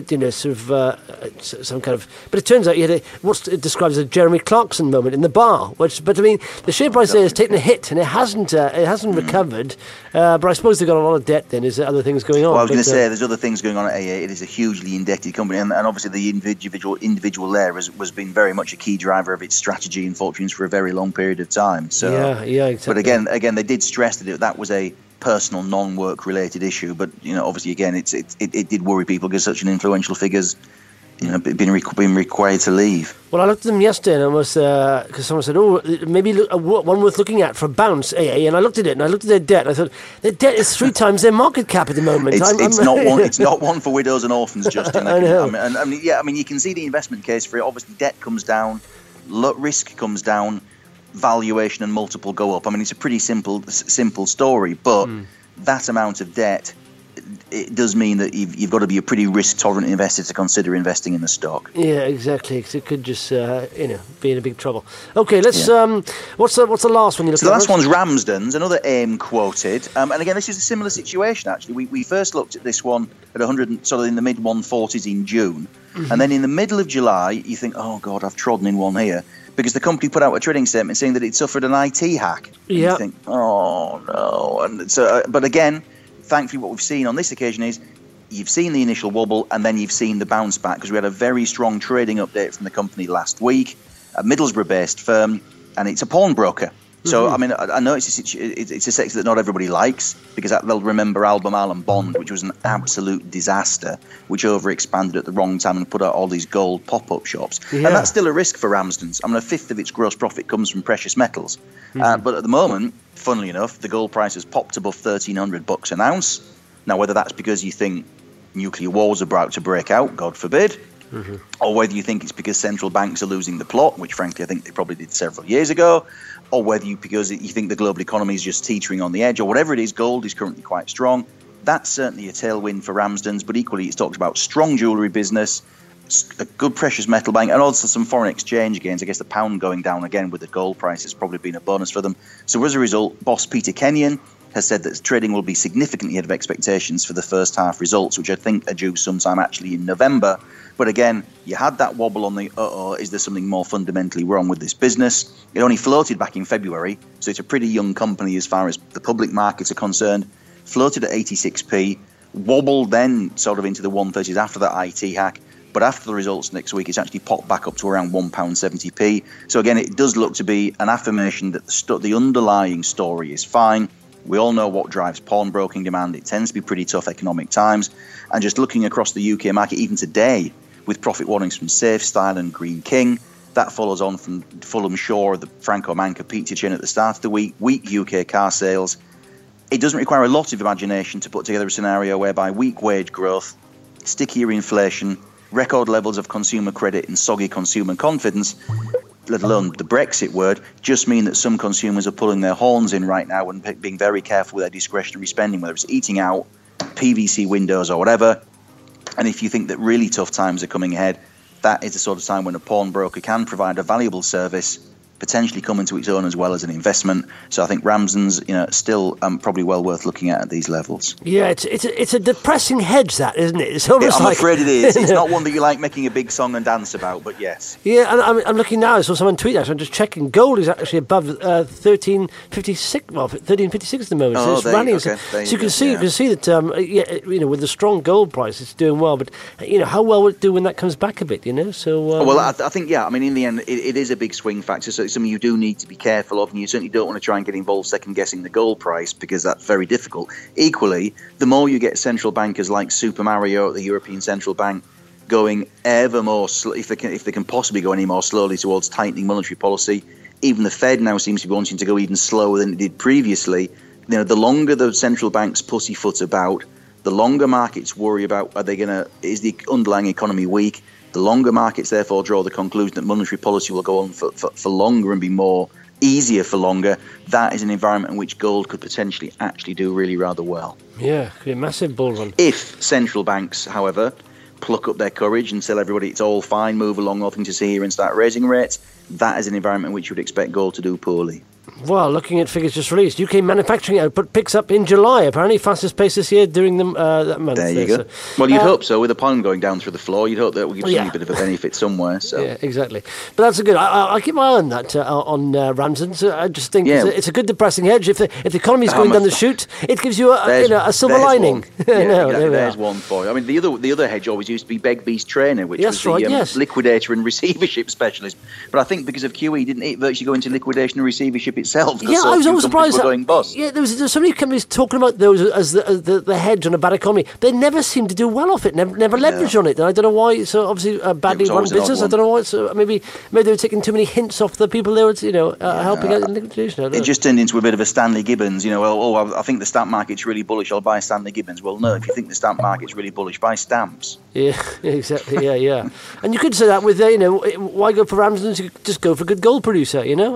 some kind of... But it turns out he had what's described as a Jeremy Clarkson moment in the bar, but I mean, the share price there has taken a hit, and it hasn't recovered, but I suppose they've got a lot of debt then. Is there other things going on? Well, I was going to say, there's other things going on at AA. It is a hugely indebted company, and obviously the individual there was been very much a key driver of its strategy and fortunes for a very long period of time. So, yeah, exactly. But again, they did stress that was a personal, non-work related issue. But obviously, again, it did worry people because such an influential figure's been required to leave. Well, I looked at them yesterday, and I was because someone said, "Oh, maybe one worth looking at for Bounce AA." And I looked at it, and I looked at their debt, and I thought their debt is 3 times their market cap at the moment. It's not one for widows and orphans, Justin. I know. I mean, you can see the investment case for it. Obviously, debt comes down, risk comes down, valuation and multiple go up. I mean, it's a pretty simple story, but that amount of debt, it does mean that you've got to be a pretty risk-tolerant investor to consider investing in the stock. Yeah, exactly. Because it could just, be in a big trouble. Okay, let's. What's the last one you look at? So the last one's Ramsden's, another AIM quoted, and again, this is a similar situation. Actually, we first looked at this one at 100, sort of in the mid 140s in June, and then in the middle of July, you think, oh God, I've trodden in one here. Because the company put out a trading statement saying that it suffered an IT hack. Yeah. You think, oh no. And so, but again, thankfully, what we've seen on this occasion is you've seen the initial wobble and then you've seen the bounce back, because we had a very strong trading update from the company last week, a Middlesbrough-based firm, and it's a pawnbroker. So, I mean, I know it's a sector that not everybody likes, because they'll remember Albemarle and Bond, which was an absolute disaster, which overexpanded at the wrong time and put out all these gold pop-up shops. Yeah. And that's still a risk for Ramsden's. I mean, 1/5 of its gross profit comes from precious metals. But at the moment, funnily enough, the gold price has popped above $1,300 an ounce. Now, whether that's because you think nuclear wars are about to break out, God forbid, or whether you think it's because central banks are losing the plot, which frankly I think they probably did several years ago, or whether because you think the global economy is just teetering on the edge, or whatever it is, gold is currently quite strong. That's certainly a tailwind for Ramsden's, but equally it's talked about strong jewellery business, a good precious metal bank, and also some foreign exchange gains. I guess the pound going down again with the gold price has probably been a bonus for them. So as a result, boss Peter Kenyon has said that trading will be significantly ahead of expectations for the first half results, which I think are due sometime actually in November. But again, you had that wobble on the, is there something more fundamentally wrong with this business? It only floated back in February, so it's a pretty young company as far as the public markets are concerned. Floated at 86p, wobbled then sort of into the 130s after that IT hack. But after the results next week, it's actually popped back up to around £1.70p. So again, it does look to be an affirmation that the underlying story is fine. We all know what drives pawnbroking demand. It tends to be pretty tough economic times. And just looking across the UK market, even today, with profit warnings from Safestyle and Green King, that follows on from Fulham Shore, the Franco Manca pizza chain at the start of the week, weak UK car sales. It doesn't require a lot of imagination to put together a scenario whereby weak wage growth, stickier inflation, record levels of consumer credit and soggy consumer confidence, let alone the Brexit word, just mean that some consumers are pulling their horns in right now and being very careful with their discretionary spending, whether it's eating out, PVC windows or whatever. And if you think that really tough times are coming ahead, that is the sort of time when a pawnbroker can provide a valuable service, potentially come into its own as well as an investment. So I think Ramsden's, still probably well worth looking at these levels. Yeah, it's a depressing hedge, that, isn't it? It's almost I'm afraid it is. It's not one that you like making a big song and dance about, but yes. Yeah, and I'm looking now. I saw someone tweet that. So I'm just checking. Gold is actually above 1356. Well, 1356 at the moment. Oh, so it's running. Okay. So you can see that with the strong gold price, it's doing well. But how well will it do when that comes back a bit? So well, I think in the end, it is a big swing factor. So it's something you do need to be careful of, and you certainly don't want to try and get involved second guessing the gold price, because that's very difficult. Equally, the more you get central bankers like Super Mario at the European Central Bank going ever more if they can possibly go any more slowly towards tightening monetary policy, even the Fed now seems to be wanting to go even slower than it did previously. The longer the central banks pussyfoot about, the longer markets worry about is the underlying economy weak? The longer markets therefore draw the conclusion that monetary policy will go on for longer and be more easier for longer. That is an environment in which gold could potentially actually do really rather well. Yeah, could be a massive bull run. If central banks, however, pluck up their courage and tell everybody it's all fine, move along, nothing to see here, and start raising rates, that is an environment in which you would expect gold to do poorly. Well, looking at figures just released, UK manufacturing output picks up in July. Apparently, fastest pace this year during that month. There you go. So, well, you'd hope so. With the pound going down through the floor, you'd hope that would give you a bit of a benefit somewhere. So. Yeah, exactly. But that's a good. I'll keep my eye on that on Ramsden's. I just think it's a good depressing hedge. If the economy is going down the chute, it gives you a silver lining. There's one for you. I mean, the other hedge always used to be Begbie's Trainer, which was the liquidator and receivership specialist. But I think because of QE, didn't it virtually go into liquidation and receivership itself? Yeah, I was always surprised. Going bust. Yeah, there's so many companies talking about those as the hedge on a bad economy. They never seem to do well off it. Never leverage on it. And I don't know why. So obviously a badly run business. I don't know why. So maybe they were taking too many hints off the people they were helping out in liquidation. It just turned into a bit of a Stanley Gibbons. I think the stamp market's really bullish. I'll buy Stanley Gibbons. Well, no. If you think the stamp market's really bullish, buy stamps. Yeah, exactly. Yeah. And you could say that with why go for Ramsden's? You could just go for a good gold producer. Again,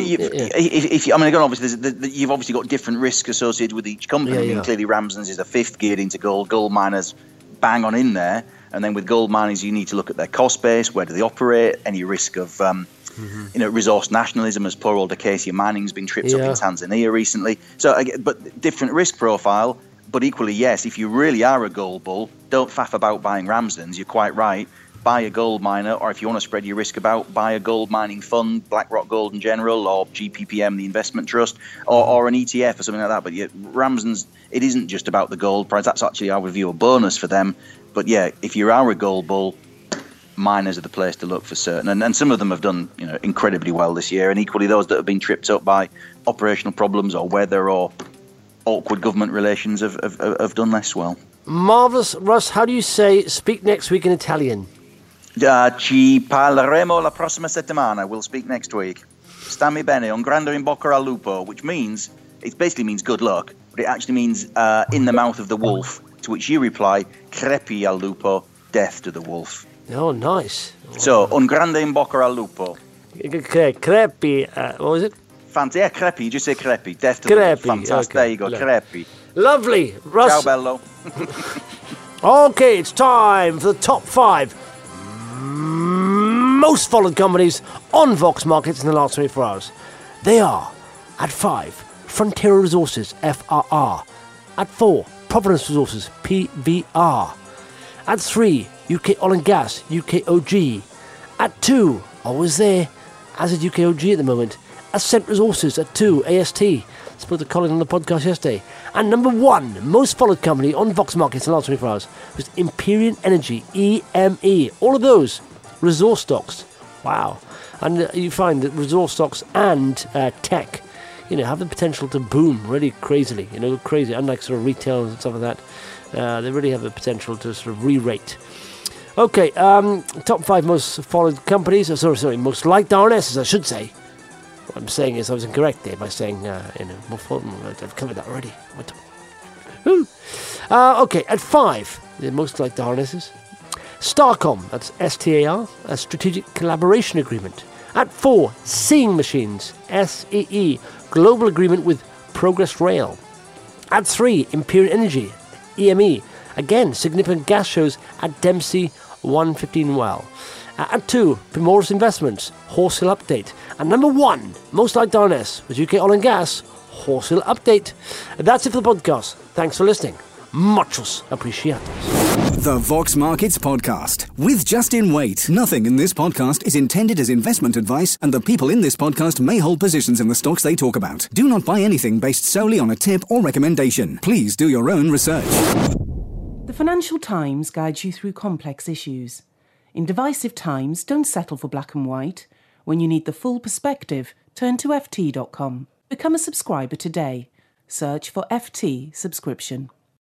obviously, you've obviously got different risks associated with each company. Clearly, Ramsden's is a fifth geared into gold. Gold miners bang on in there, and then with gold miners, you need to look at their cost base. Where do they operate? Any risk of resource nationalism, as poor old Acacia Mining's been tripped up in Tanzania recently. So, but different risk profile. But equally, yes, if you really are a gold bull, don't faff about buying Ramsden's. You're quite right. Buy a gold miner, or if you want to spread your risk about, buy a gold mining fund, BlackRock Gold in general, or GPPM, the investment trust, or an ETF or something like that. But Ramsden's, it isn't just about the gold price. That's actually, I would view, a bonus for them. But if you are a gold bull, miners are the place to look for certain. And some of them have done incredibly well this year. And equally, those that have been tripped up by operational problems or weather or awkward government relations have done less well. Marvellous. Russ, how do you say speak next week in Italian? Ci parleremo la prossima settimana. We'll speak next week. Stammi bene, un grande in bocca al lupo, which means, it basically means good luck, but it actually means in the mouth of the wolf, to which you reply, crepi al lupo, death to the wolf. Oh, nice. So, un grande in bocca al lupo. Crepi, what was it? Fancy, crepi, you just say crepi, death to the wolf. Fantastic, okay. There you go, crepi. Lovely. Russ. Ciao, bello. Okay, it's time for the top 5 most followed companies on Vox Markets in the last 24 hours. They are, at 5, Frontier Resources, FRR. At 4, Providence Resources, PVR. At 3, UK Oil and Gas, UKOG. At 2, always there, as is UKOG at the moment, Ascent Resources at 2, AST. Spoke to Colin on the podcast yesterday. And number 1, most followed company on Vox Markets in the last 24 hours was Empyrean Energy, EME. All of those resource stocks. Wow. And you find that resource stocks and tech, have the potential to boom really crazily, crazy, unlike sort of retail and stuff like that. They really have the potential to sort of re-rate. Okay, top 5 most followed companies, most liked RNSs, I should say. What I'm saying is I was incorrect there by saying, more followed. I've covered that already. Okay, at 5, the most liked RNSs. Starcom, that's STAR, a strategic collaboration agreement. At 4, Seeing Machines, SEE, global agreement with Progress Rail. At 3, Empyrean Energy, EME, again, significant gas shows at Dempsey 115 Well. At 2, Primoris Investments, Horse Hill Update. And number 1, most liked RNS, was UK Oil and Gas, Horse Hill Update. That's it for the podcast. Thanks for listening. Muchos apreciados. The Vox Markets Podcast with Justin Waite. Nothing in this podcast is intended as investment advice, and the people in this podcast may hold positions in the stocks they talk about. Do not buy anything based solely on a tip or recommendation. Please do your own research. The Financial Times guides you through complex issues. In divisive times, don't settle for black and white. When you need the full perspective, turn to FT.com. Become a subscriber today. Search for FT subscription.